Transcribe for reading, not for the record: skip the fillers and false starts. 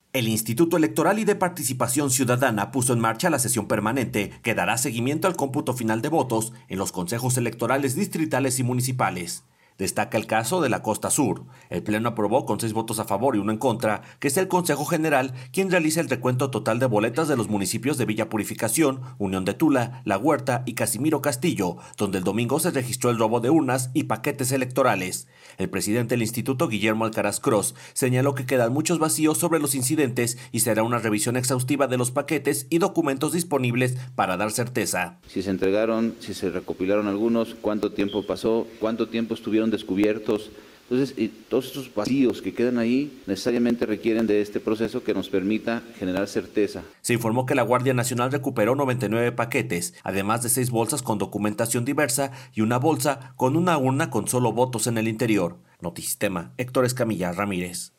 El Instituto Electoral y de Participación Ciudadana puso en marcha la sesión permanente que dará seguimiento al cómputo final de votos en los consejos electorales distritales y municipales. Destaca el caso de la Costa Sur. El Pleno aprobó con 6 votos a favor y 1 en contra que sea el Consejo General quien realice el recuento total de boletas de los municipios de Villa Purificación, Unión de Tula, La Huerta y Casimiro Castillo, donde el domingo se registró el robo de urnas y paquetes electorales. El presidente del instituto, Guillermo Alcaraz Cross, señaló que quedan muchos vacíos sobre los incidentes y será una revisión exhaustiva de los paquetes y documentos disponibles para dar certeza. Si se entregaron, si se recopilaron algunos, cuánto tiempo pasó, cuánto tiempo estuvieron descubiertos. Entonces, todos estos vacíos que quedan ahí necesariamente requieren de este proceso que nos permita generar certeza. Se informó que la Guardia Nacional recuperó 99 paquetes, además de 6 bolsas con documentación diversa y una bolsa con una urna con solo votos en el interior. Notisistema, Héctor Escamilla Ramírez.